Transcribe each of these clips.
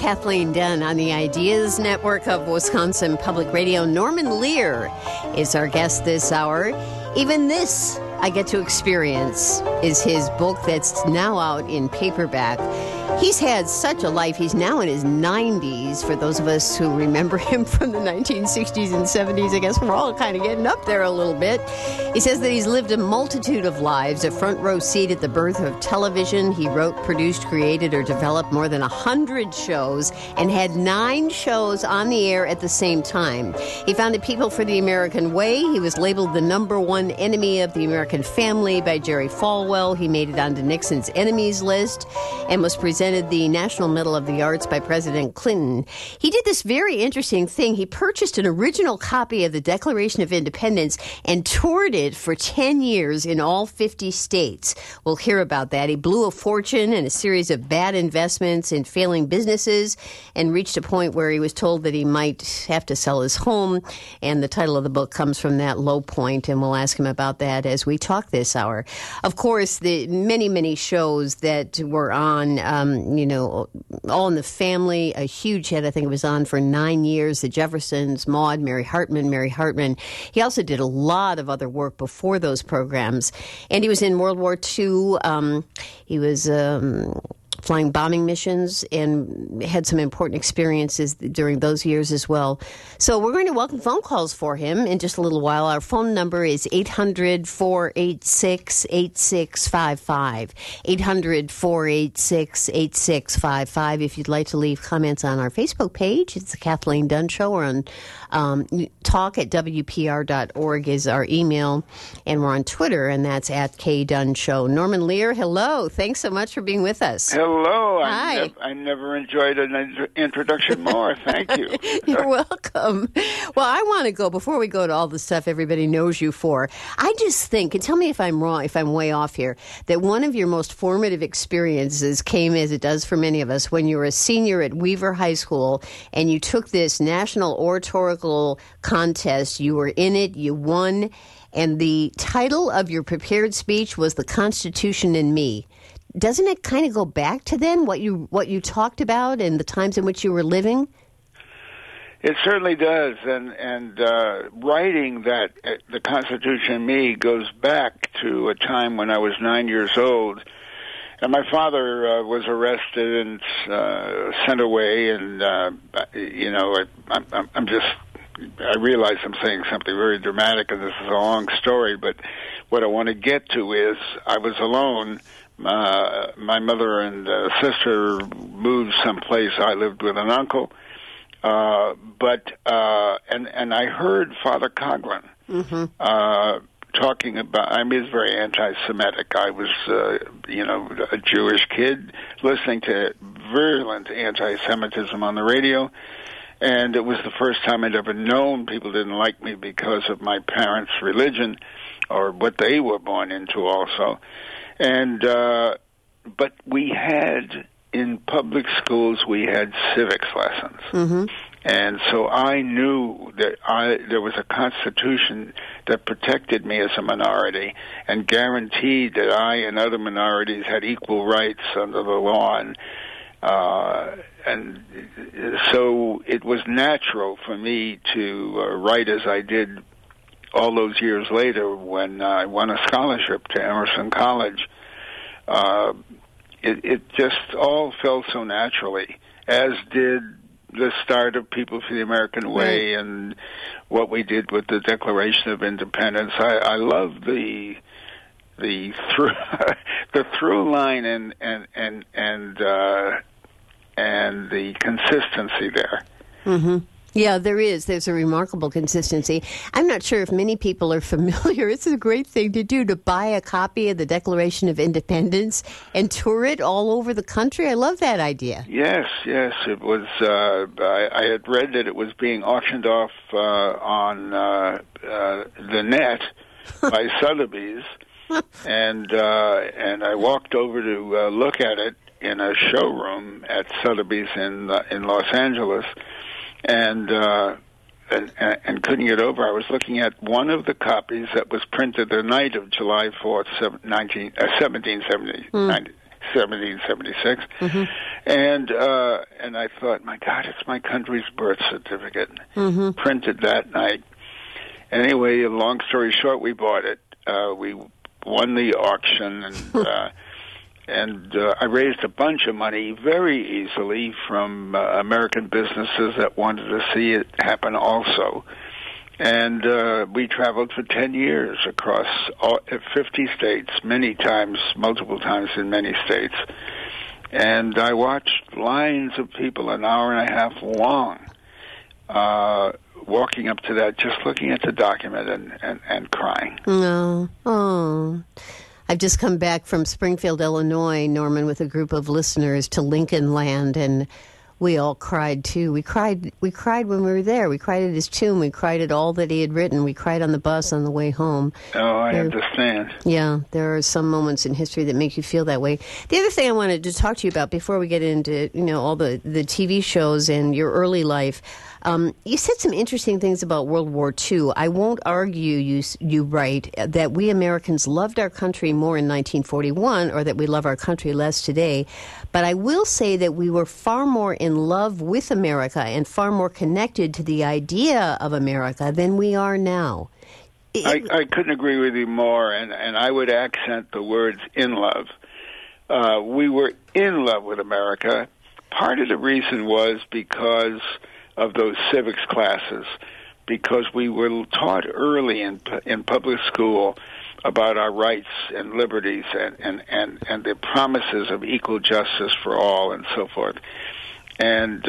Kathleen Dunn on the Ideas Network of Wisconsin Public Radio. Norman Lear is our guest this hour. Even This I Get to Experience is his book that's now out in paperback. He's had such a life. He's now in his 90s. For those of us who remember him from the 1960s and 70s, I guess we're all kind of getting up there a little bit. He says that he's lived a multitude of lives, a front row seat at the birth of television. He wrote, produced, created, or developed more than 100 shows and had 9 shows on the air at the same time. He founded People for the American Way. He was labeled the #1 enemy of the American family by Jerry Falwell. He made it onto Nixon's enemies list and was presented the National Medal of the Arts by President Clinton. He did this very interesting thing. He purchased an original copy of the Declaration of Independence and toured it for 10 years in all 50 states. We'll hear about that. He blew a fortune in a series of bad investments in failing businesses and reached a point where he was told that he might have to sell his home. And the title of the book comes from that low point, and we'll ask him about that as we talk this hour. Of course, the many shows that were on, All in the Family, a huge hit. I think it was on for 9 years. The Jeffersons, Maude, Mary Hartman. He also did a lot of other work before those programs. And he was in World War II. He was flying bombing missions and had some important experiences during those years as well. So we're going to welcome phone calls for him in just a little while. Our phone number is 800-486-8655. 800-486-8655. If you'd like to leave comments on our Facebook page, it's the Kathleen Dunn Show, or on talk@wpr.org is our email, and we're on Twitter, and that's @KDunnShow. Norman Lear, hello. Thanks so much for being with us. Hello. Hi. I never enjoyed an introduction more. Thank you. You're welcome. Well, I want to go, before we go to all the stuff everybody knows you for, I just think, and tell me if I'm wrong, if I'm way off here, that one of your most formative experiences came, as it does for many of us, when you were a senior at Weaver High School and you took this national oratorical contest. You were in it, you won, and the title of your prepared speech was The Constitution and Me. Doesn't it kind of go back to then, what you talked about and the times in which you were living? It certainly does, and writing that The Constitution and Me goes back to a time when I was 9 years old, and my father was arrested and sent away, and I realize I'm saying something very dramatic, and this is a long story, but what I want to get to is I was alone. My mother and sister moved someplace. I lived with an uncle, and I heard Father Coughlin talking about. I mean, it's very anti-Semitic. I was, a Jewish kid listening to virulent anti-Semitism on the radio. And it was the first time I'd ever known people didn't like me because of my parents' religion or what they were born into also. And but we had, in public schools, we had civics lessons. Mm-hmm. And so I knew that there was a constitution that protected me as a minority and guaranteed that I and other minorities had equal rights under the law. And so it was natural for me to write as I did all those years later when I won a scholarship to Emerson College. It just all fell so naturally, as did the start of People for the American Way and what we did with the Declaration of Independence. I love the through line and the consistency there. Mm-hmm. Yeah, there is. There's a remarkable consistency. I'm not sure if many people are familiar. It's a great thing to do, to buy a copy of the Declaration of Independence and tour it all over the country. I love that idea. Yes. It was. I had read that it was being auctioned off on the net by Sotheby's, and I walked over to look at it in a showroom at Sotheby's in Los Angeles, and couldn't get over. I was looking at one of the copies that was printed the night of July 4th, 1776, mm-hmm. And I thought, my God, it's my country's birth certificate. Printed that night. Anyway, long story short, we bought it. We won the auction, and I raised a bunch of money very easily from American businesses that wanted to see it happen also. And we traveled for 10 years across 50 states, multiple times in many states. And I watched lines of people an hour and a half long walking up to that, just looking at the document and crying. Oh. I've just come back from Springfield, Illinois, Norman, with a group of listeners to Lincoln Land, and we all cried, too. We cried when we were there. We cried at his tomb. We cried at all that he had written. We cried on the bus on the way home. Oh, I understand. Yeah, there are some moments in history that make you feel that way. The other thing I wanted to talk to you about before we get into, all the TV shows and your early life, you said some interesting things about World War II. I won't argue, you write, that we Americans loved our country more in 1941 or that we love our country less today. But I will say that we were far more in love with America and far more connected to the idea of America than we are now. I couldn't agree with you more, and I would accent the words in love. We were in love with America. Part of the reason was because of those civics classes, because we were taught early in public school about our rights and liberties and the promises of equal justice for all and so forth. And,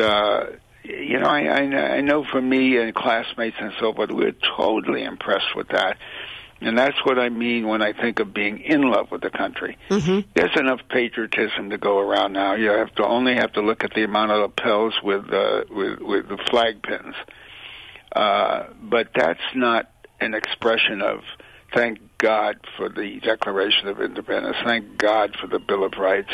I know for me and classmates and so forth, we were totally impressed with that. And that's what I mean when I think of being in love with the country. There's enough patriotism to go around now. You only have to look at the amount of lapels with the flag pins. But that's not an expression of thank God for the Declaration of Independence, thank God for the Bill of Rights.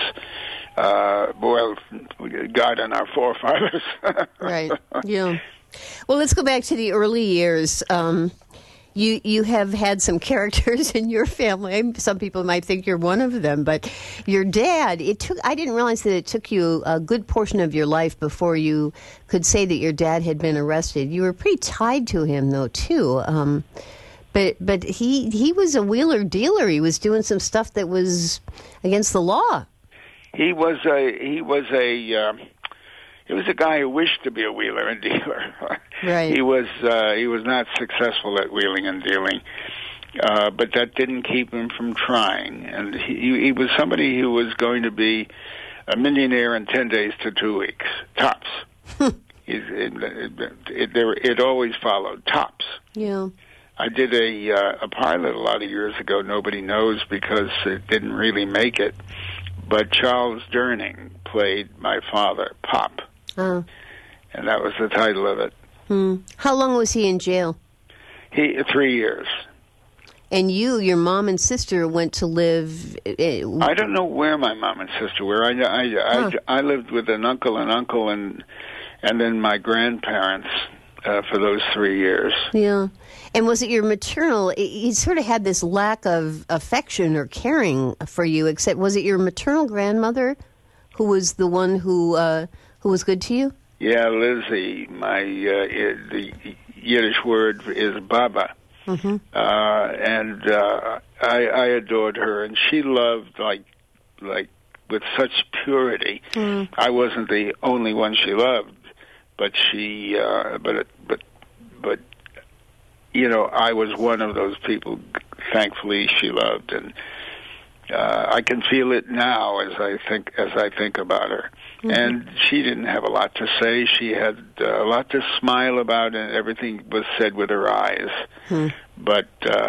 God and our forefathers. Right. Yeah. Well, let's go back to the early years. You have had some characters in your family. Some people might think you're one of them, but your dad, I didn't realize that it took you a good portion of your life before you could say that your dad had been arrested. You were pretty tied to him, though, too. But he was a wheeler dealer. He was doing some stuff that was against the law. He was a guy who wished to be a wheeler and dealer. Right. He was not successful at wheeling and dealing, but that didn't keep him from trying. And he was somebody who was going to be a millionaire in 10 days to 2 weeks, tops. It always followed tops. Yeah. I did a pilot a lot of years ago. Nobody knows because it didn't really make it. But Charles Durning played my father, Pop. Oh. And that was the title of it. How long was he in jail? 3 years. And your mom and sister went to live... I don't know where my mom and sister were. I lived with an uncle and then my grandparents for those 3 years. Yeah. And was it your maternal... He sort of had this lack of affection or caring for you, except was it your maternal grandmother who was the one who was good to you? Yeah, Lizzie. The Yiddish word is Baba. Mm-hmm. And I adored her, and she loved like with such purity. I wasn't the only one she loved, but she but I was one of those people. Thankfully, she loved, and I can feel it now as I think about her. Mm-hmm. And she didn't have a lot to say. She had a lot to smile about, and everything was said with her eyes. But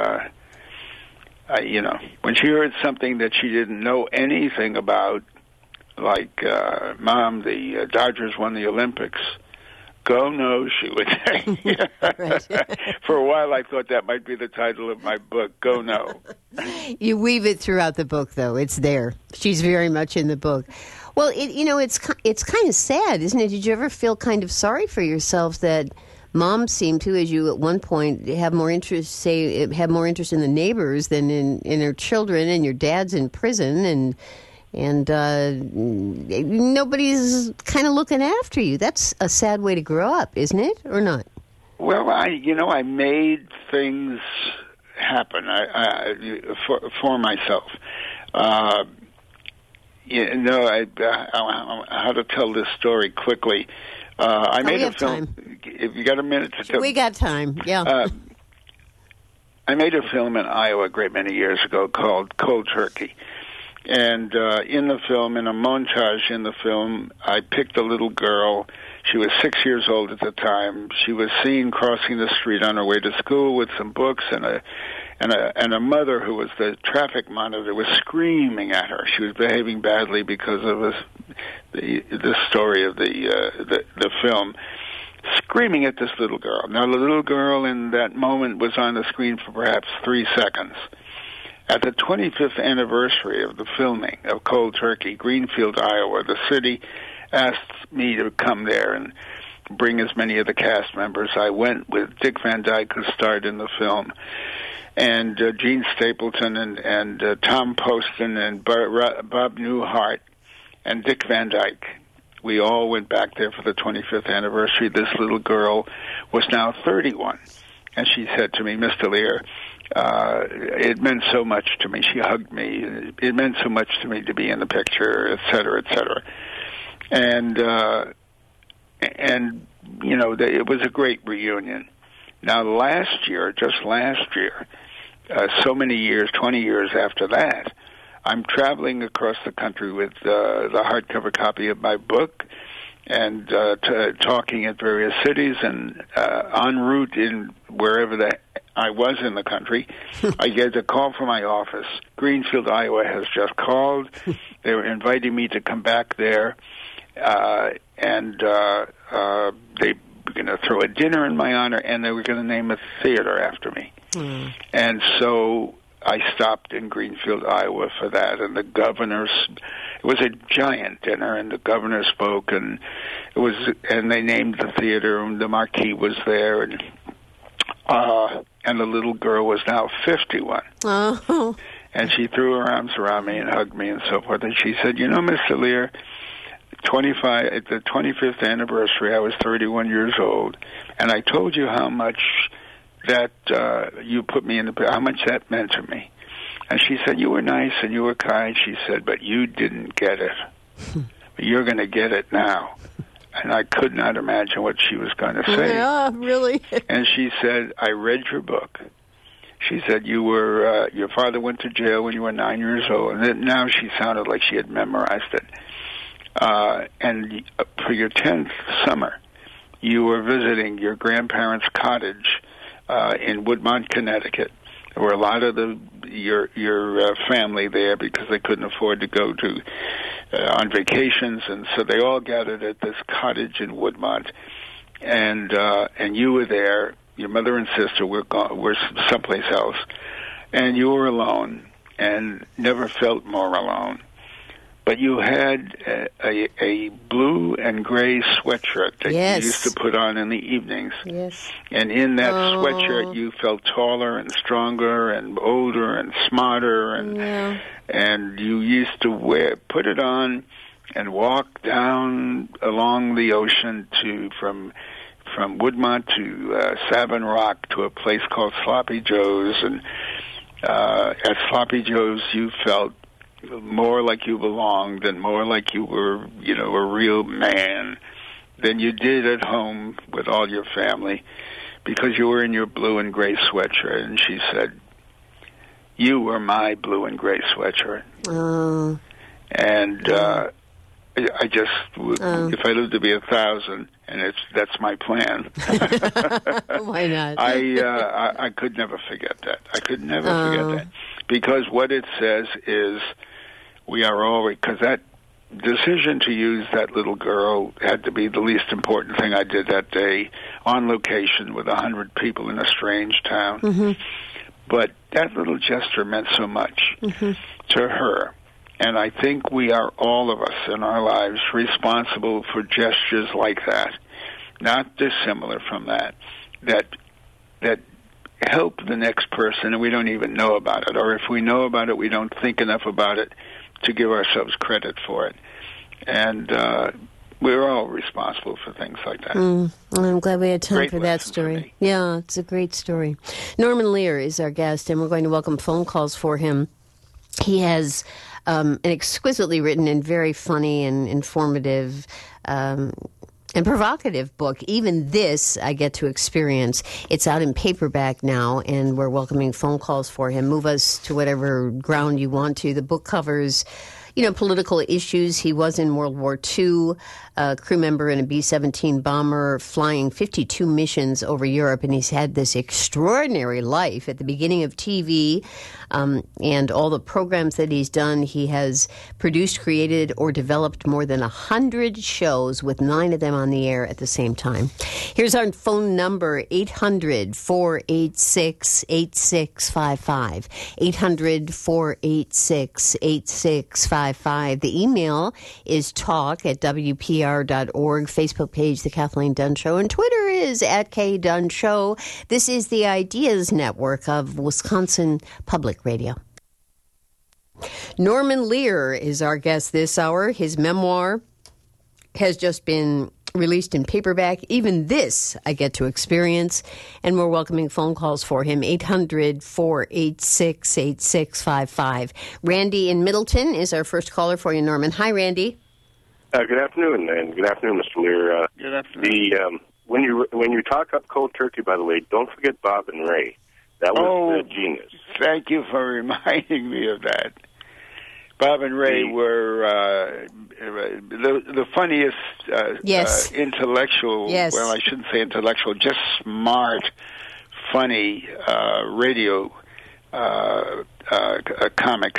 when she heard something that she didn't know anything about, like Mom, the Dodgers won the Olympics. Go no, she would say. For a while, I thought that might be the title of my book, Go No. You weave it throughout the book, though. It's there. She's very much in the book. Well, it's kind of sad, isn't it? Did you ever feel kind of sorry for yourself that Mom seemed to, as you at one point have more interest in the neighbors than in her children, and your dad's in prison, and and nobody's kind of looking after you. That's a sad way to grow up, isn't it, or not? Well, I made things happen for myself. How to tell this story quickly. I made a film. Time. If you got a minute to tell. We got time, yeah. I made a film in Iowa a great many years ago called Cold Turkey. And in the film, in a montage in the film, I picked a little girl. She was 6 years old at the time. She was seen crossing the street on her way to school with some books, and a mother who was the traffic monitor was screaming at her. She was behaving badly because of the story of the film, screaming at this little girl. Now, the little girl in that moment was on the screen for perhaps 3 seconds. At the 25th anniversary of the filming of Cold Turkey, Greenfield, Iowa, the city asked me to come there and bring as many of the cast members. I went with Dick Van Dyke, who starred in the film, and Gene Stapleton and Tom Poston and Bob Newhart and Dick Van Dyke. We all went back there for the 25th anniversary. This little girl was now 31, and she said to me, Mr. Lear, it meant so much to me. She hugged me. It meant so much to me to be in the picture, et cetera, et cetera. And you know, it was a great reunion. Now, just last year, so many years, 20 years after that, I'm traveling across the country with the hardcover copy of my book and talking at various cities, and en route in wherever I was in the country, I get a call from my office. Greenfield, Iowa has just called. They were inviting me to come back there, and they were going to throw a dinner in my honor, and they were going to name a theater after me. Mm. And so I stopped in Greenfield, Iowa for that, and the governor's, it was a giant dinner, and the governor spoke, and they named the theater, and the marquee was there, and the little girl was now 51. Oh. And she threw her arms around me and hugged me and so forth, and she said, you know, Mr. Lear, at the 25th anniversary, I was 31 years old, and I told you how much that you put me in how much that meant to me. And she said, you were nice and you were kind, she said, but you didn't get it. You're going to get it now. And I could not imagine what she was going to say. Yeah, really? And she said, I read your book. She said, your father went to jail when you were 9 years old. And now she sounded like she had memorized it. And for your 10th summer, you were visiting your grandparents' cottage in Woodmont, Connecticut. There were a lot of your family there because they couldn't afford to go to on vacations, and so they all gathered at this cottage in Woodmont. And you were there. Your mother and sister were someplace else, and you were alone, and never felt more alone. But you had a blue and gray sweatshirt that yes. you used to put on in the evenings. Yes. And in that sweatshirt, you felt taller and stronger and older and smarter. And you used to put it on and walk down along the ocean from Woodmont to Savin Rock to a place called Sloppy Joe's. And at Sloppy Joe's, you felt more like you belonged and more like you were, a real man than you did at home with all your family because you were in your blue and gray sweatshirt. And she said, you were my blue and gray sweatshirt. And I just, if I lived to be 1,000, and that's my plan. Why not? I could never forget that. I could never forget that. Because what it says is, we are all, because that decision to use that little girl had to be the least important thing I did that day on location with 100 people in a strange town. Mm-hmm. But that little gesture meant so much to her. And I think we are, all of us in our lives, responsible for gestures like that, not dissimilar from that help the next person and we don't even know about it. Or if we know about it, we don't think enough about it to give ourselves credit for it. And we're all responsible for things like that. I'm glad we had time Great for that lesson story. for me. Yeah, it's a great story. Norman Lear is our guest, and we're going to welcome phone calls for him. He has an exquisitely written and very funny and informative and provocative book. Even this I get to experience. It's out in paperback now, and we're welcoming phone calls for him. Move us to whatever ground you want to. The book covers, political issues. He was in World War II, a crew member in a B-17 bomber, flying 52 missions over Europe, and he's had this extraordinary life. At the beginning of TV and all the programs that he's done, he has produced, created, or developed more than 100 shows, with 9 of them on the air at the same time. Here's our phone number, 800-486-8655, 800-486-8655. The email is talk@WPR.org. Facebook page, The Kathleen Dunn Show. And Twitter is @KDunn This is the Ideas Network of Wisconsin Public Radio. Norman Lear is our guest this hour. His memoir has just been released in paperback. Even this I get to experience, and we're welcoming phone calls for him, 800-486-8655. Randy in Middleton is our first caller for you, Norman. Hi, Randy. Good afternoon, and good afternoon, Mr. Lear. Good afternoon. When you talk up cold turkey, by the way, don't forget Bob and Ray. That was genius. Thank you for reminding me of that. Bob and Ray were the funniest intellectual, well, I shouldn't say intellectual, just smart, funny radio comics.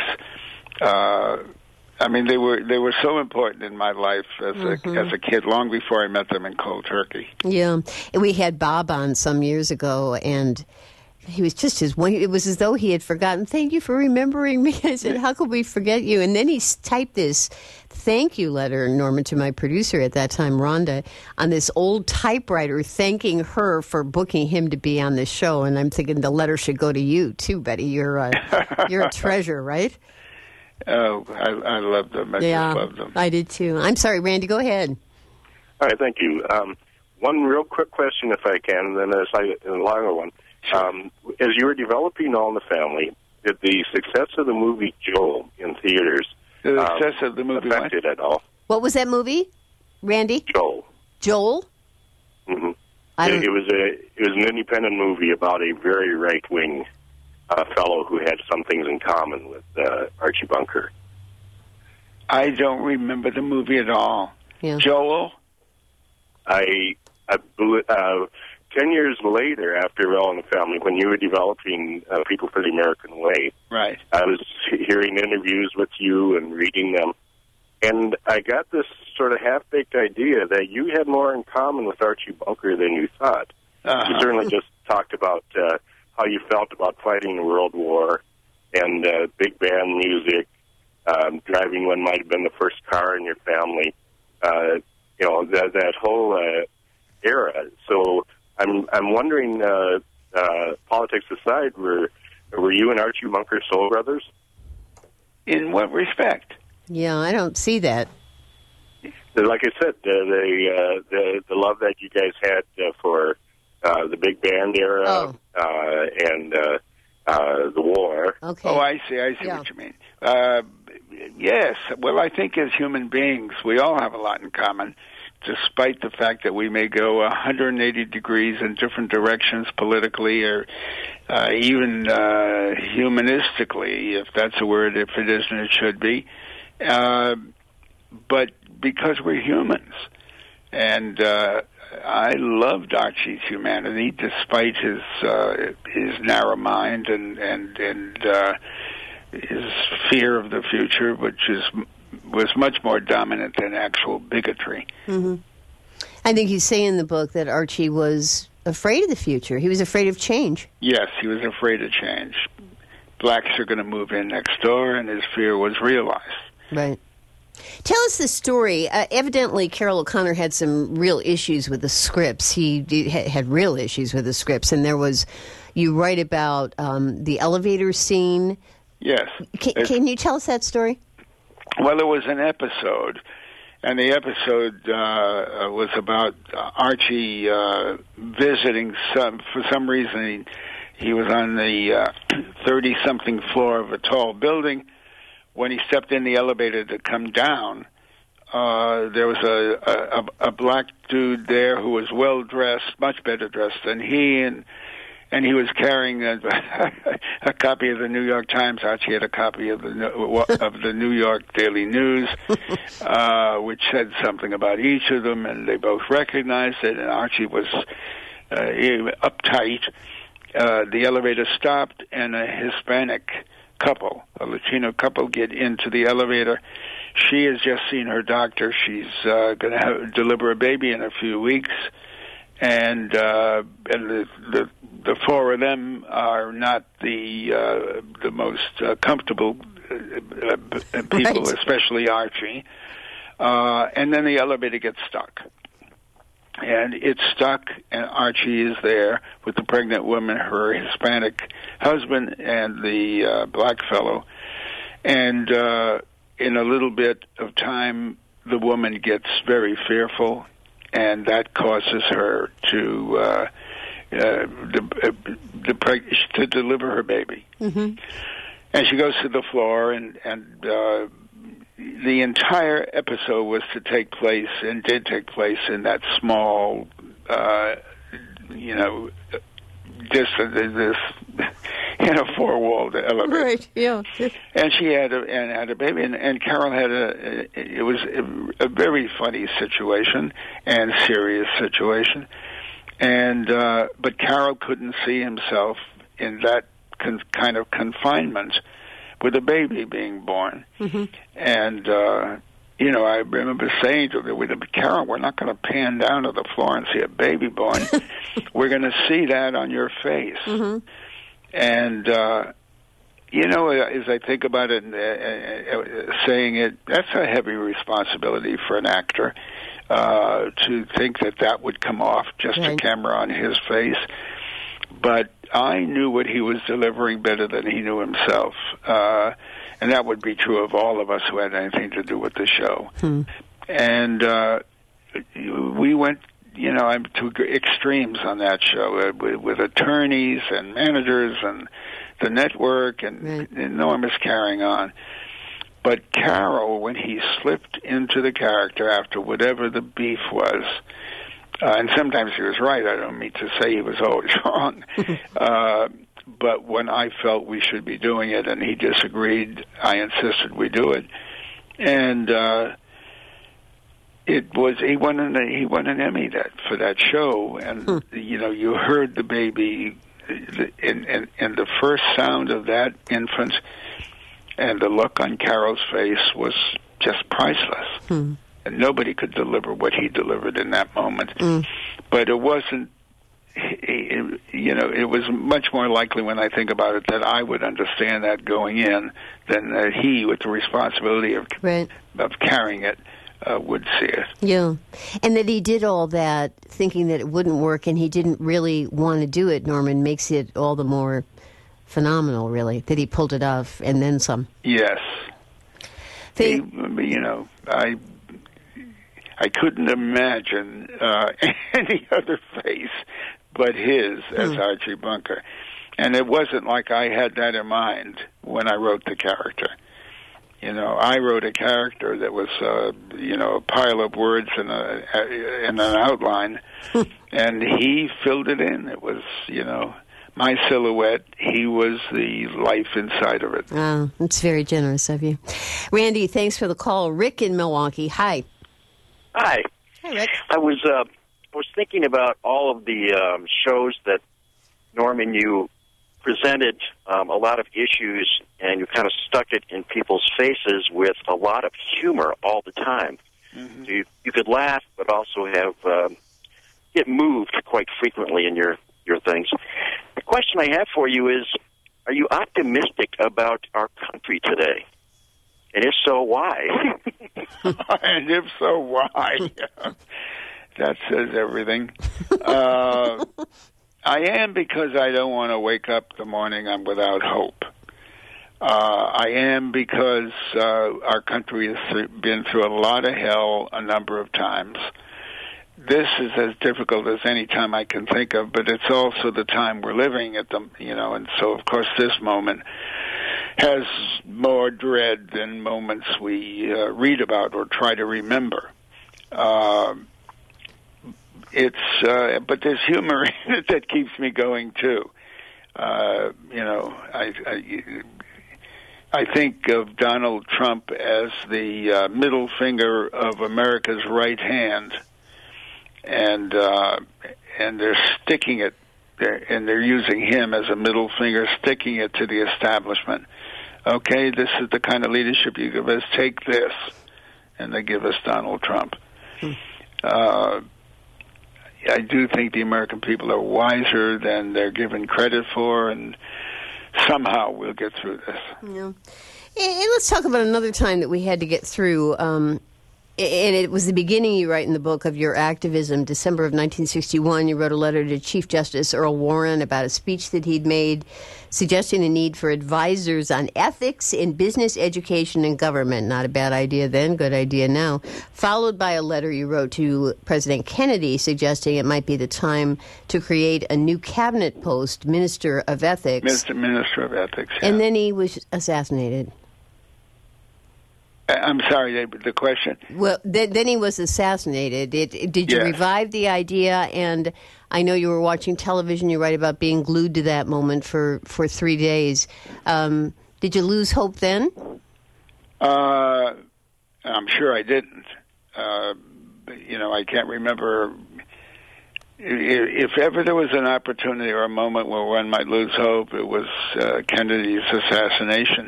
I mean, they were so important in my life as a kid, long before I met them in cold turkey. Yeah, we had Bob on some years ago, and he was just it was as though he had forgotten. Thank you for remembering me. I said, how could we forget you? And then he typed this thank you letter, Norman, to my producer at that time, Rhonda, on this old typewriter, thanking her for booking him to be on this show. And I'm thinking the letter should go to you too, Betty. You're a treasure, right? Oh, I love them. I just love them. I did too. I'm sorry, Randy, go ahead. All right, thank you. One real quick question, if I can, and then a longer one. As you were developing All in the Family, did the success of the movie Joel in theaters affect it at all? What was that movie, Randy? Joel. Joel? Mm-hmm. It was an independent movie about a very right-wing fellow who had some things in common with Archie Bunker. I don't remember the movie at all. Yeah. Joel? I 10 years later, after All in the Family, when you were developing People for the American Way, right, I was hearing interviews with you and reading them, and I got this sort of half-baked idea that you had more in common with Archie Bunker than you thought. You certainly just talked about how you felt about fighting the World War and big band music, driving what might have been the first car in your family, that whole era. So I'm wondering, politics aside, were you and Archie Bunker soul brothers? In what respect? Yeah, I don't see that. Like I said, the love that you guys had for the big band era and the war. Okay. Oh, I see what you mean. Yes. Well, I think as human beings, we all have a lot in common, despite the fact that we may go 180 degrees in different directions politically or even humanistically, if that's a word, if it isn't, it should be. But because we're humans. And I loved Archie's humanity, despite his narrow mind and his fear of the future, which was much more dominant than actual bigotry. Mm-hmm. I think you say in the book that Archie was afraid of the future. He was afraid of change. Yes, he was afraid of change. Blacks are going to move in next door, and his fear was realized. Right. Tell us the story. Evidently, Carroll O'Connor had some real issues with the scripts. He had real issues with the scripts, and you write about the elevator scene. Yes. Can you tell us that story? Well, it was an episode, and the episode was about Archie visiting for some reason, he was on the 30-something floor of a tall building. When he stepped in the elevator to come down, there was a black dude there who was well-dressed, much better dressed than he, and he was carrying a copy of the New York Times. Archie had a copy of the New York Daily News, which said something about each of them, and they both recognized it, and Archie was uptight. The elevator stopped, and a Hispanic couple, a Latino couple, get into the elevator. She has just seen her doctor. She's going to deliver a baby in a few weeks, and the four of them are not the most comfortable people, right. Especially Archie. And then the elevator gets stuck. And it's stuck, and Archie is there with the pregnant woman, her Hispanic husband, and the black fellow. And in a little bit of time, the woman gets very fearful, and that causes her to deliver her baby. Mm-hmm. And she goes to the floor, and the entire episode was to take place, and did take place, in that small, this four-walled elevator. Right. Yeah. And she had a baby, and Carol had it was a very funny situation and serious situation, and but Carol couldn't see himself in that kind of confinement with a baby being born. Mm-hmm. And, I remember saying to her, Carol, we're not going to pan down to the floor and see a baby born. We're going to see that on your face. Mm-hmm. And, as I think about it, saying it, that's a heavy responsibility for an actor, to think that would come off just right. A camera on his face. But I knew what he was delivering better than he knew himself. And that would be true of all of us who had anything to do with the show. And we went, to extremes on that show with attorneys and managers and the network and right. Enormous carrying on. But Carol, when he slipped into the character after whatever the beef was, and sometimes he was right. I don't mean to say he was always wrong. But when I felt we should be doing it and he disagreed, I insisted we do it. And he won an Emmy for that show. And, you heard the baby and the first sound of that infant and the look on Carol's face was just priceless. And nobody could deliver what he delivered in that moment. But it wasn't, it was much more likely when I think about it that I would understand that going in than that he, with the responsibility of carrying it, would see it. Yeah. And that he did all that thinking that it wouldn't work and he didn't really want to do it, Norman, makes it all the more phenomenal, really, that he pulled it off and then some. Yes. I couldn't imagine any other face but his as Archie Bunker. And it wasn't like I had that in mind when I wrote the character. I wrote a character that was, a pile of words in an outline, and he filled it in. It was, my silhouette. He was the life inside of it. Oh, that's very generous of you. Randy, thanks for the call. Rick in Milwaukee. Hi. Hi. Hi, Rick. I was thinking about all of the shows that, Norman, you presented a lot of issues, and you kind of stuck it in people's faces with a lot of humor all the time. Mm-hmm. You could laugh, but also have get moved quite frequently in your things. The question I have for you is, are you optimistic about our country today? And if so, why? And if so, why? That says everything. I am, because I don't want to wake up the morning I'm without hope. I am because our country has been through a lot of hell a number of times. This is as difficult as any time I can think of, but it's also the time we're living at and so of course this moment has more dread than moments we read about or try to remember. But there's humor in it that keeps me going too. I think of Donald Trump as the middle finger of America's right hand, and they're sticking it, and they're using him as a middle finger, sticking it to the establishment. Okay, this is the kind of leadership you give us. Take this, and they give us Donald Trump. I do think the American people are wiser than they're given credit for, and somehow we'll get through this. Yeah. And let's talk about another time that we had to get through. And it was the beginning, you write in the book, of your activism. December of 1961, you wrote a letter to Chief Justice Earl Warren about a speech that he'd made suggesting the need for advisors on ethics in business, education, and government. Not a bad idea then, good idea now. Followed by a letter you wrote to President Kennedy suggesting it might be the time to create a new cabinet post, Minister of Ethics. Minister of Ethics, yeah. And then he was assassinated. I'm sorry, the question? Well, then he was assassinated. Did you revive the idea? And I know you were watching television. You write about being glued to that moment for 3 days. Did you lose hope then? I'm sure I didn't. I can't remember. If ever there was an opportunity or a moment where one might lose hope, it was Kennedy's assassination.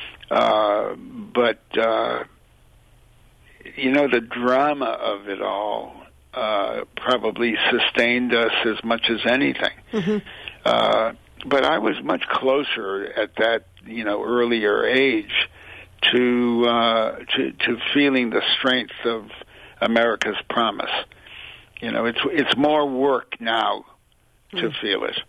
But the drama of it all probably sustained us as much as anything. Mm-hmm. But I was much closer at that, earlier age to feeling the strength of America's promise. It's more work now to feel it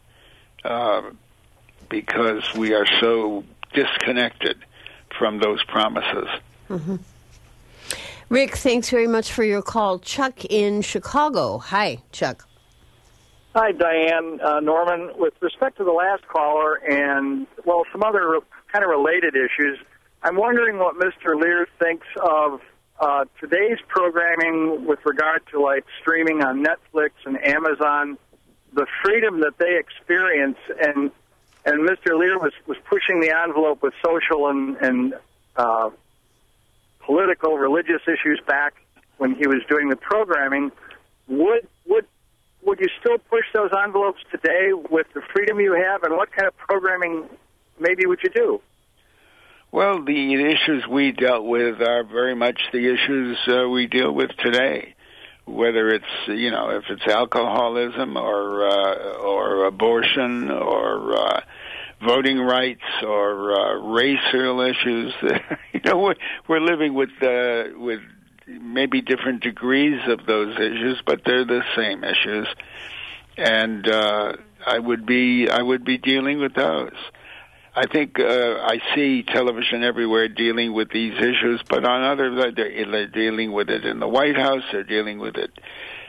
because we are so disconnected from those promises. Mm-hmm. Rick, thanks very much for your call. Chuck in Chicago. Hi, Chuck. Hi, Diane. Norman, with respect to the last caller and, some other kind of related issues, I'm wondering what Mr. Lear thinks of today's programming with regard to, streaming on Netflix and Amazon, the freedom that they experience, and Mr. Lear was pushing the envelope with social and political, religious issues back when he was doing the programming. Would you still push those envelopes today with the freedom you have, and what kind of programming maybe would you do? Well, the issues we dealt with are very much the issues we deal with today. Whether it's if it's alcoholism or abortion or voting rights or racial issues, we're living with maybe different degrees of those issues, but they're the same issues, and I would be dealing with those. I think I see television everywhere dealing with these issues, but on others, they're dealing with it in the White House, they're dealing with it,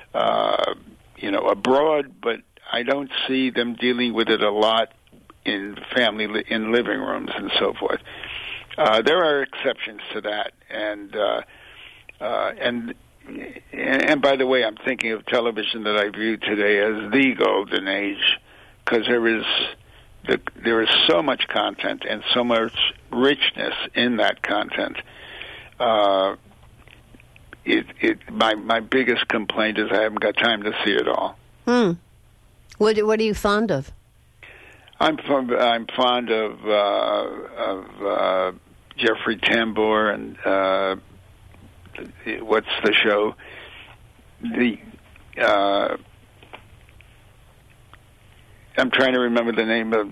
abroad, but I don't see them dealing with it a lot in living rooms and so forth. There are exceptions to that, and by the way, I'm thinking of television that I view today as the golden age, because there is so much content and so much richness in that content. My biggest complaint is I haven't got time to see it all. What are you fond of? I'm fond of Jeffrey Tambor and what's the show? I'm trying to remember the name of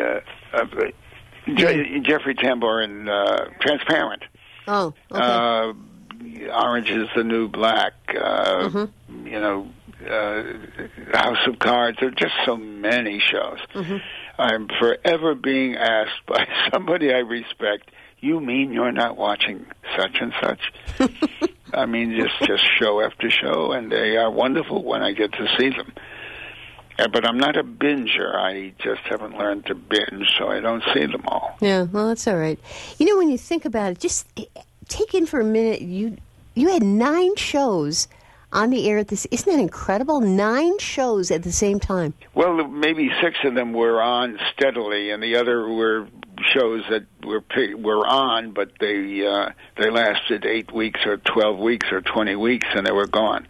Jeffrey Tambor and Transparent. Oh, okay. Orange is the New Black. House of Cards. There are just so many shows. Mm-hmm. I'm forever being asked by somebody I respect, you mean you're not watching such and such? I mean, just show after show, and they are wonderful when I get to see them. But I'm not a binger. I just haven't learned to binge, so I don't see them all. Yeah, well, that's all right. You know, when you think about it, just take in for a minute, you had 9 shows on the air at this. Isn't that incredible? 9 shows at the same time. Well, maybe 6 of them were on steadily, and the other were shows that were on, but they lasted 8 weeks or 12 weeks or 20 weeks, and they were gone.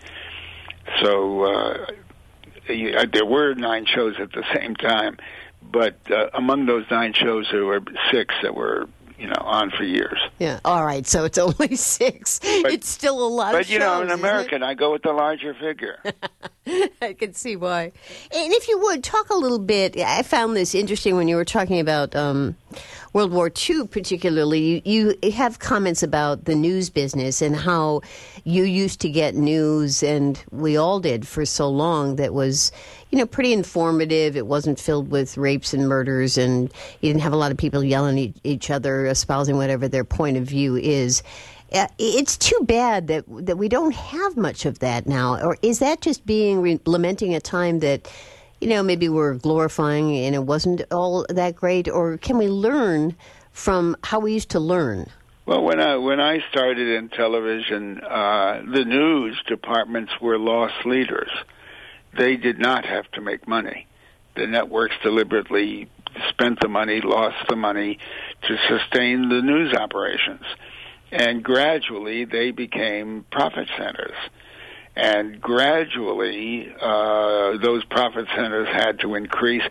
So there were 9 shows at the same time, but among those 9 shows, there were 6 that were on for years. Yeah. All right. So it's only 6. But, it's still a lot of shows. But, an American, I go with the larger figure. I can see why. And if you would, talk a little bit. I found this interesting when you were talking about World War II particularly. You have comments about the news business and how you used to get news, and we all did for so long, that was pretty informative. It wasn't filled with rapes and murders, and you didn't have a lot of people yelling at each other, espousing whatever their point of view is. It's too bad that we don't have much of that now. Or is that just lamenting a time that, maybe we're glorifying and it wasn't all that great? Or can we learn from how we used to learn? Well, when I started in television, the news departments were loss leaders. They did not have to make money. The networks deliberately spent the money, lost the money to sustain the news operations. And gradually, they became profit centers. And gradually, those profit centers had to increase.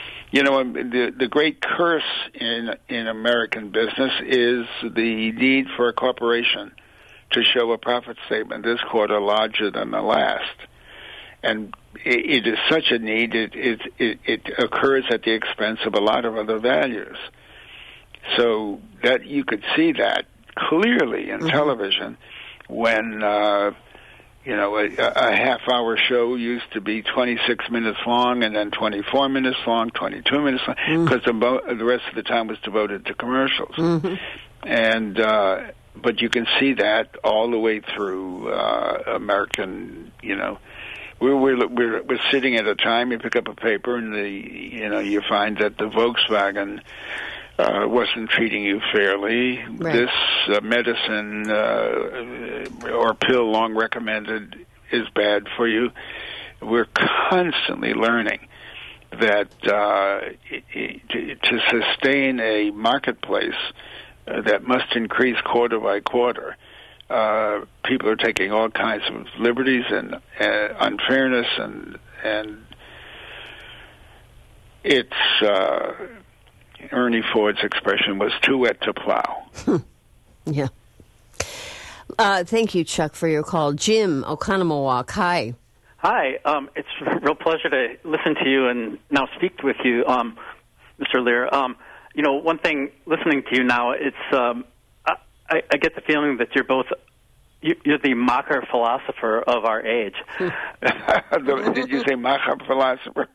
The great curse in American business is the need for a corporation to show a profit statement this quarter larger than the last. And it is such a need, it occurs at the expense of a lot of other values. So that you could see that clearly in television when, a half-hour show used to be 26 minutes long and then 24 minutes long, 22 minutes long, because the rest of the time was devoted to commercials. And but you can see that all the way through American, We're sitting at a time, you pick up a paper, and you find that the Volkswagen wasn't treating you fairly. Right. This medicine or pill long recommended is bad for you. We're constantly learning that to sustain a marketplace that must increase quarter by quarter, people are taking all kinds of liberties and unfairness, and it's Ernie Ford's expression was too wet to plow. Yeah. Thank you, Chuck, for your call. Jim Oconomowoc, hi. Hi. It's a real pleasure to listen to you and now speak with you, Mr. Lear. One thing, listening to you now, it's I get the feeling that you're the Macher philosopher of our age. Did you say Macher philosopher?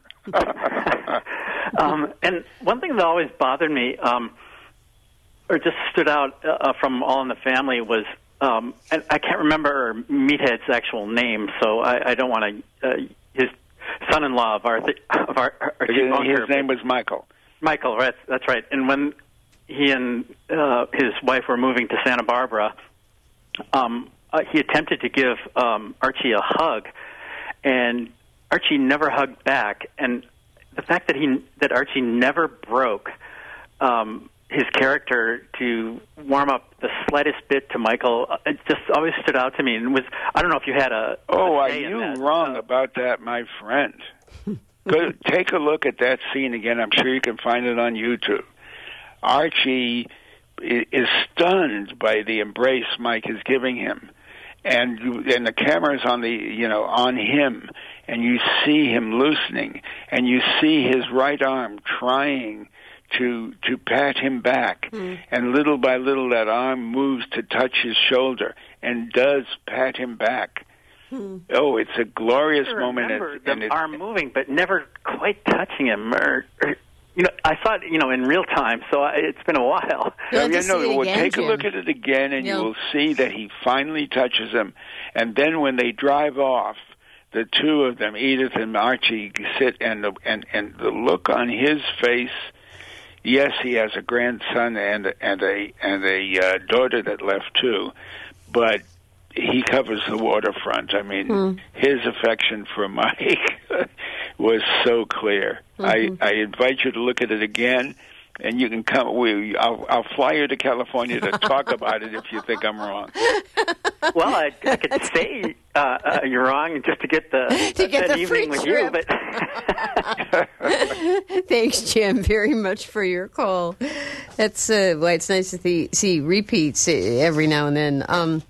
And one thing that always bothered me, or just stood out from All in the Family, was, and I can't remember Meathead's actual name, so I don't want to. His son-in-law of our his name was Michael. Michael, right? That's right. And when he and his wife were moving to Santa Barbara, he attempted to give Archie a hug, and Archie never hugged back. And the fact that Archie never broke his character to warm up the slightest bit to Michael, it just always stood out to me. And I don't know if you had a are you wrong about that, my friend? Go take a look at that scene again. I'm sure you can find it on YouTube. Archie is stunned by the embrace Mike is giving him, and the camera's on on him, and you see him loosening, and you see his right arm trying to pat him back, and little by little that arm moves to touch his shoulder and does pat him back. Oh, it's a glorious moment. The arm moving, but never quite touching him. I saw it, in real time, so it's been a while. Take a look at it again, and you will see that he finally touches him. And then when they drive off, the two of them, Edith and Archie, sit, and the look on his face. Yes, he has a grandson and a daughter that left too, but he covers the waterfront. I mean, his affection for Mike was so clear. Mm-hmm. I invite you to look at it again, and you can come. I'll fly you to California to talk about it if you think I'm wrong. Well, I could say you're wrong just to get the evening with you. But thanks, Jim, very much for your call. That's why it's nice to see repeats every now and then.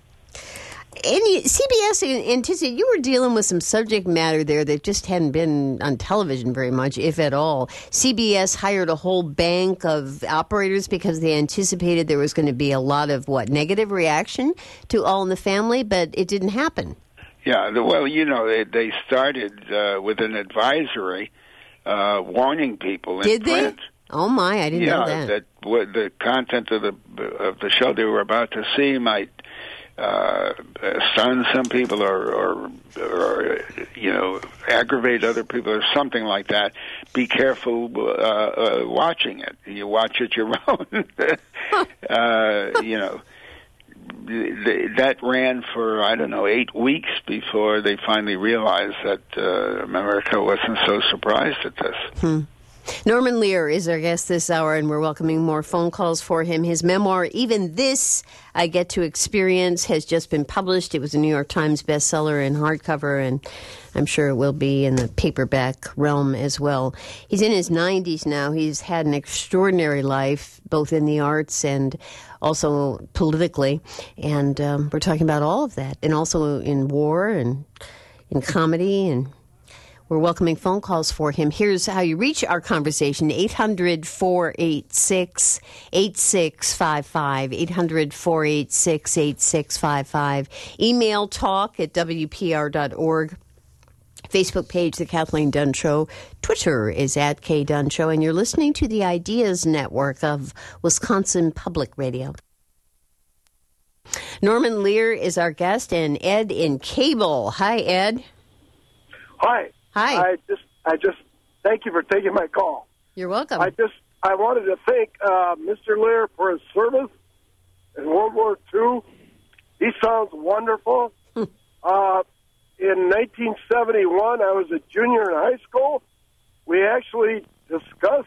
CBS anticipated you were dealing with some subject matter there that just hadn't been on television very much, if at all. CBS hired a whole bank of operators because they anticipated there was going to be a lot of, negative reaction to All in the Family, but it didn't happen. Yeah, well, they started with an advisory warning people in print. Did they? Oh, my, I didn't know that. Yeah, that the content of the show they were about to see might stun some people or aggravate other people or something like that. Be careful watching it. You watch it your own. That ran for 8 weeks before they finally realized that America wasn't so surprised at this. Norman Lear is our guest this hour, and we're welcoming more phone calls for him. His memoir, Even This, I Get to Experience, has just been published. It was a New York Times bestseller in hardcover, and I'm sure it will be in the paperback realm as well. He's in his 90s now. He's had an extraordinary life, both in the arts and also politically, and we're talking about all of that, and also in war and in comedy, and we're welcoming phone calls for him. Here's how you reach our conversation, 800-486-8655, 800-486-8655. Email talk@WPR.org. Facebook page, The Kathleen Dunn Show. Twitter is @KDunn Show. And you're listening to the Ideas Network of Wisconsin Public Radio. Norman Lear is our guest, and Ed in Cable. Hi, Ed. Hi. Hi. I just thank you for taking my call. You're welcome. I wanted to thank Mr. Lear for his service in World War II. He sounds wonderful. In 1971, I was a junior in high school. We actually discussed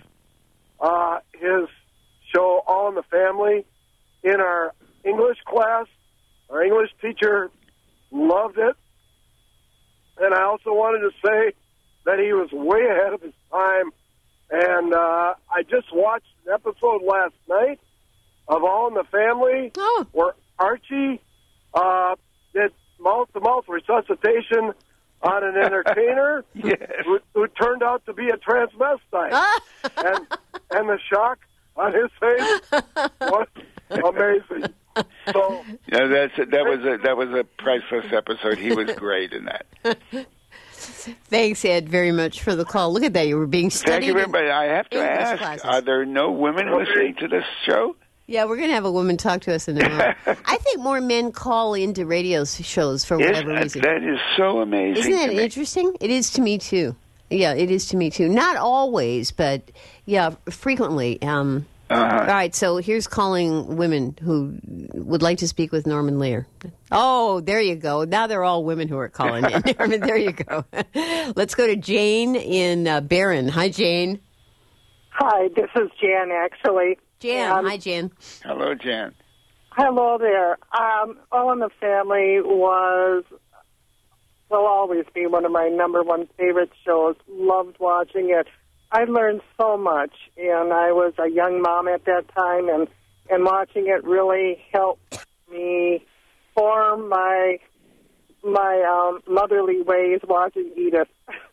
his show All in the Family in our English class. Our English teacher loved it. And I also wanted to say that he was way ahead of his time. And I just watched an episode last night of All in the Family where Archie did mouth-to-mouth resuscitation on an entertainer who turned out to be a transvestite. And the shock on his face was amazing. So that was a priceless episode. He was great in that. Thanks, Ed, very much for the call. Look at that. You were being studied. Thank you, everybody. I have to ask, classes. Are there no women listening to this show? Yeah, we're going to have a woman talk to us in a minute. I think more men call into radio shows for whatever reason. That is so amazing. Isn't that interesting? It is to me, too. Yeah, it is to me, too. Not always, but, frequently. All right, so here's calling women who would like to speak with Norman Lear. Oh, there you go. Now they're all women who are calling in. Norman, there you go. Let's go to Jane in Barron. Hi, Jane. Hi, this is Jan, actually. Jan. Hi, Jan. Hello, Jan. Hello there. All in the Family will always be one of my number one favorite shows. Loved watching it. I learned so much, and I was a young mom at that time, and watching it really helped me form my motherly ways watching Edith.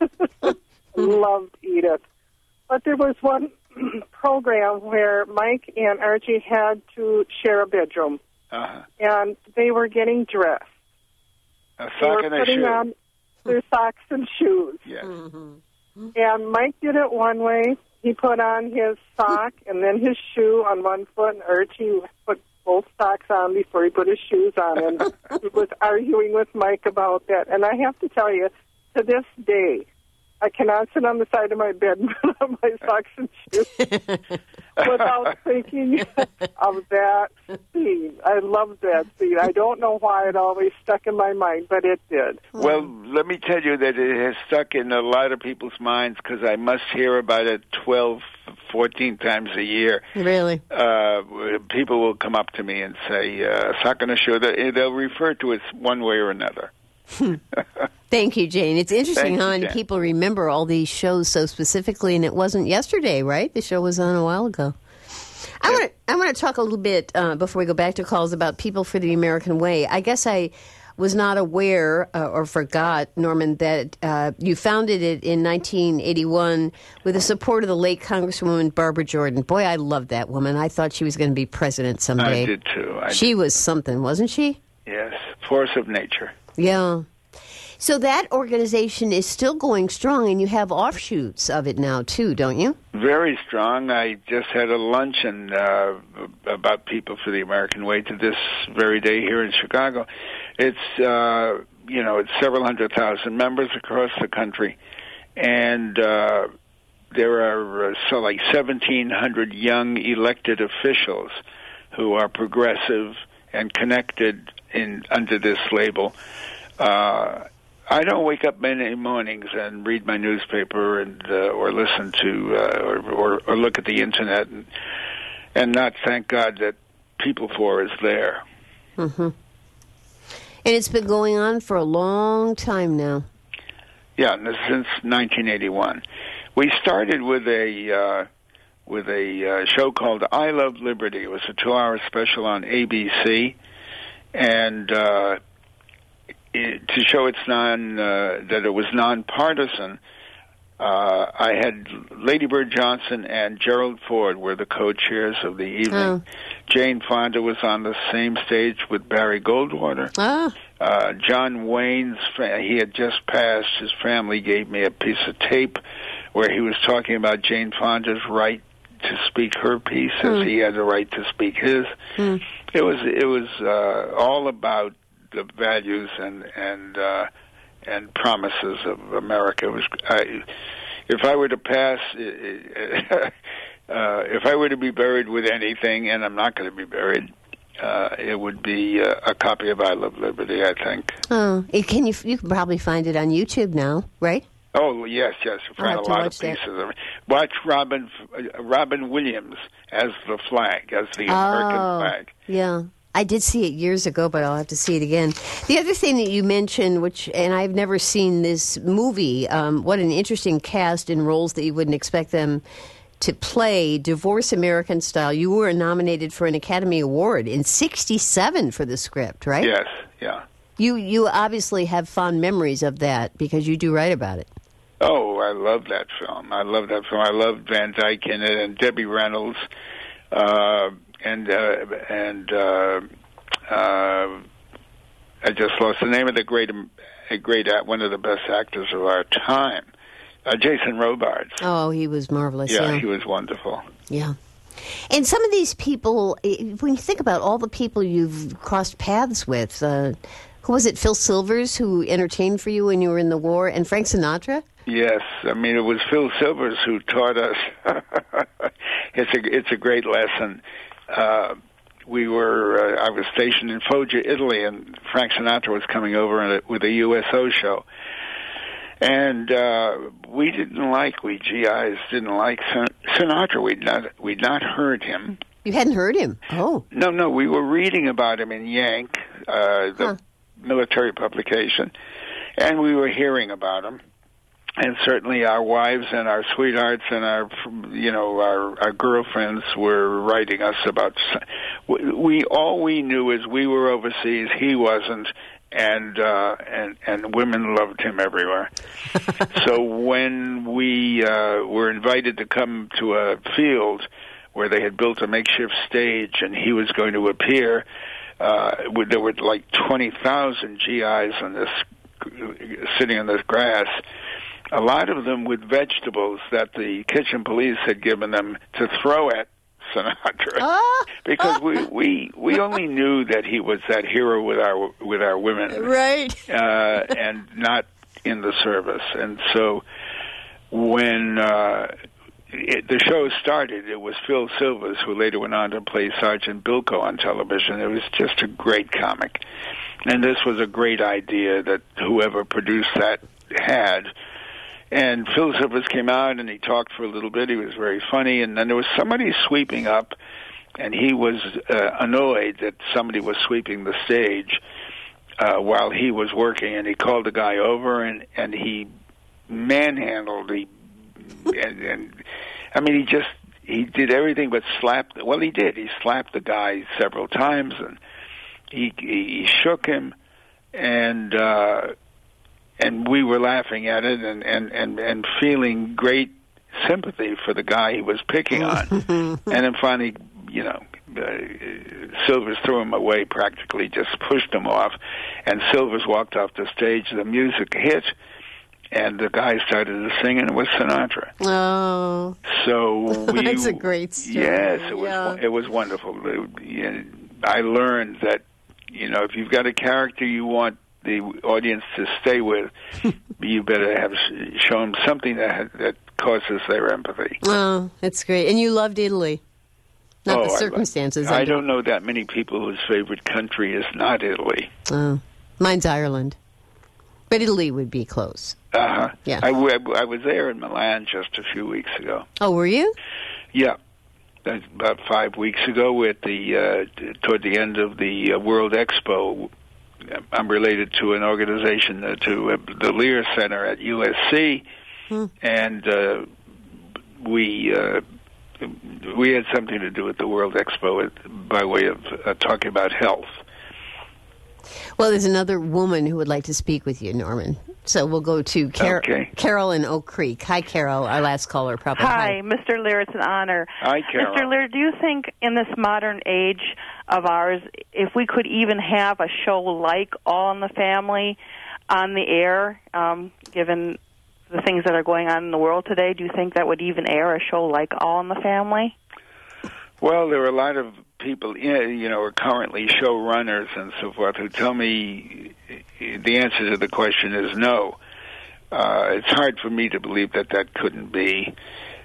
Loved Edith. But there was one program where Mike and Archie had to share a bedroom, and they were getting dressed. A sock and a shoe. Putting on their socks and shoes. Yes. Mm-hmm. And Mike did it one way, he put on his sock and then his shoe on one foot, and Archie put both socks on before he put his shoes on, and he was arguing with Mike about that. And I have to tell you, to this day, I cannot sit on the side of my bed and put on my socks and shoes without thinking of that scene. I love that scene. I don't know why it always stuck in my mind, but it did. Well, let me tell you that it has stuck in a lot of people's minds because I must hear about it 12, 14 times a year. Really? People will come up to me and say, sock and a shoe. They'll refer to it one way or another. Thank you, Jane. It's interesting how many Jane. people remember all these shows so specifically, and it wasn't yesterday, right? The show was on a while ago. I want to talk a little bit before we go back to calls about People for the American Way. I guess I was not aware or forgot, Norman, that you founded it in 1981 with the support of the late Congresswoman Barbara Jordan. Boy, I loved that woman. I thought she was going to be president someday. I did, too. She was something, wasn't she? Yes, force of nature. Yeah. So that organization is still going strong, and you have offshoots of it now, too, don't you? Very strong. I just had a luncheon about People for the American Way to this very day here in Chicago. It's, it's several 100,000 members across the country, and there are 1,700 young elected officials who are progressive and connected under this label. I don't wake up many mornings and read my newspaper and or listen to or look at the internet and not thank God that People for is there. Mm-hmm. And it's been going on for a long time now. Yeah, since 1981. We started with a show called I Love Liberty. It was a 2-hour special on ABC, and to show that it was nonpartisan, I had Lady Bird Johnson and Gerald Ford were the co-chairs of the evening. Oh. Jane Fonda was on the same stage with Barry Goldwater. Ah. John Wayne's, he had just passed. His family gave me a piece of tape where he was talking about Jane Fonda's right to speak her piece as he had the right to speak his. It was all about the values and promises of America. It was if I were to pass, if I were to be buried with anything, and I'm not going to be buried, it would be a copy of I Love Liberty, I think. Oh, you can probably find it on YouTube now, right? Oh, yes. You find a lot of pieces of it. Watch Robin Williams as the flag, as the American flag. Yeah. I did see it years ago, but I'll have to see it again. The other thing that you mentioned, and I've never seen this movie, what an interesting cast in roles that you wouldn't expect them to play, Divorce American Style. You were nominated for an Academy Award in '67 for the script, right? Yes, yeah. You obviously have fond memories of that because you do write about it. Oh, I love that film. I love Van Dyke in it and Debbie Reynolds. And I just lost the name of the great one of the best actors of our time, Jason Robards. Oh, he was marvelous. Yeah, he was wonderful. Yeah. And some of these people, when you think about all the people you've crossed paths with, who was it, Phil Silvers, who entertained for you when you were in the war, and Frank Sinatra? Yes, I mean, it was Phil Silvers who taught us. It's a great lesson. I was stationed in Foggia, Italy, and Frank Sinatra was coming over with a USO show. And we GIs didn't like Sinatra. We'd not heard him. You hadn't heard him? Oh. No, we were reading about him in Yank, the military publication, and we were hearing about him. And certainly our wives and our sweethearts and our girlfriends were writing us about. All we knew is we were overseas, he wasn't, and women loved him everywhere. So when we were invited to come to a field where they had built a makeshift stage and he was going to appear, there were like 20,000 GIs on this sitting on this grass. a lot of them with vegetables that the kitchen police had given them to throw at Sinatra, because we only knew that he was that hero with our women, right? And not in the service. And so when the show started, it was Phil Silvers, who later went on to play Sergeant Bilko on television. It was just a great comic, and this was a great idea that whoever produced that had. And Phil Silvers came out, and he talked for a little bit. He was very funny. And then there was somebody sweeping up, and he was annoyed that somebody was sweeping the stage while he was working. And he called the guy over, and he manhandled. And I mean, he did everything but slap. Well, he did. He slapped the guy several times, and he shook him, and we were laughing at it and feeling great sympathy for the guy he was picking on. And then finally, Silvers threw him away, practically just pushed him off, and Silvers walked off the stage. The music hit, and the guy started to sing, and it was Sinatra. Oh, so that's a great story. Yes, it was wonderful. I learned that if you've got a character you want the audience to stay with, you better have shown something that causes their empathy. Oh, that's great. And you loved Italy, not the circumstances. I don't know that many people whose favorite country is not Italy. Oh, mine's Ireland, but Italy would be close. Yeah. I was there in Milan just a few weeks ago. Oh, were you? Yeah. About 5 weeks ago, at toward the end of the World Expo. I'm related to an organization, to the Lear Center at USC, and we had something to do with the World Expo by way of talking about health. Well, there's another woman who would like to speak with you, Norman. So we'll go to Carol in Oak Creek. Hi, Carol, our last caller. Probably. Hi, Mr. Lear. It's an honor. Hi, Carol. Mr. Lear, do you think in this modern age of ours, if we could even have a show like All in the Family on the air, given the things that are going on in the world today, do you think that would even air a show like All in the Family? Well, there are a lot of people, are currently showrunners and so forth who tell me the answer to the question is no. It's hard for me to believe that couldn't be.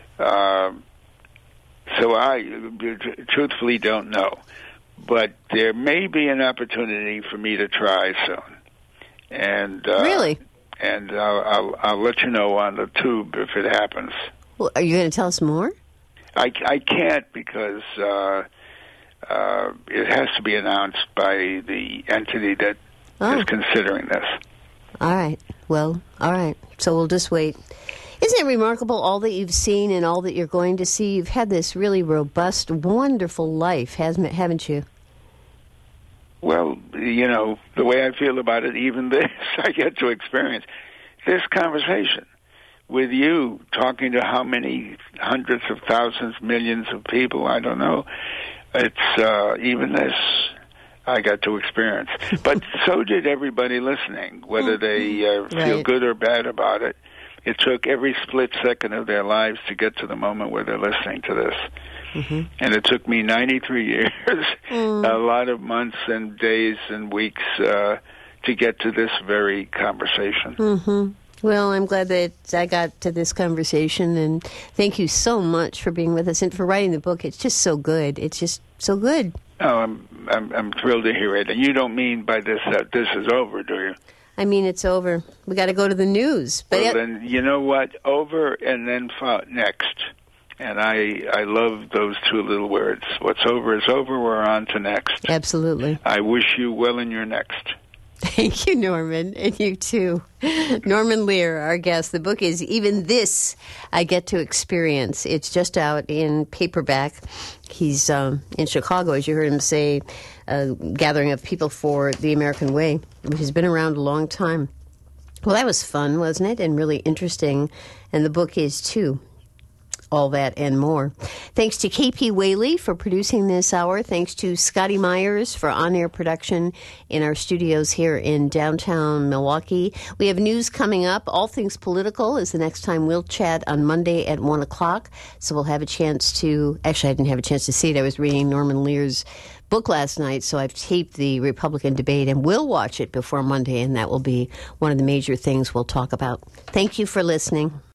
So I truthfully don't know. But there may be an opportunity for me to try soon. And really? And I'll let you know on the tube if it happens. Well, are you going to tell us more? I can't because it has to be announced by the entity that is considering this. All right. Well, all right. So we'll just wait. Isn't it remarkable, all that you've seen and all that you're going to see? You've had this really robust, wonderful life, haven't you? Well, the way I feel about it, even this, I get to experience this conversation with you, talking to how many hundreds of thousands, millions of people, I don't know. It's even this I got to experience. But so did everybody listening, whether they feel good or bad about it. It took every split second of their lives to get to the moment where they're listening to this. Mm-hmm. And it took me 93 years, a lot of months and days and weeks to get to this very conversation. Mm-hmm. Well, I'm glad that I got to this conversation, and thank you so much for being with us and for writing the book. It's just so good. It's just so good. Oh, I'm thrilled to hear it. And you don't mean by this that this is over, do you? I mean, it's over. We got to go to the news. But well, then you know what? Over and then next. And I love those two little words. What's over is over. We're on to next. Absolutely. I wish you well in your next. Thank you, Norman, and you too. Norman Lear, our guest. The book is Even This I Get to Experience. It's just out in paperback. He's in Chicago, as you heard him say, a gathering of people for the American Way, which has been around a long time. Well, that was fun, wasn't it? And really interesting. And the book is too. All that and more. Thanks to KP Whaley for producing this hour. Thanks to Scotty Myers for on-air production in our studios here in downtown Milwaukee. We have news coming up. All Things Political is the next time we'll chat on Monday at 1 o'clock. So we'll have a chance to... Actually, I didn't have a chance to see it. I was reading Norman Lear's book last night, so I've taped the Republican debate and will watch it before Monday, and that will be one of the major things we'll talk about. Thank you for listening.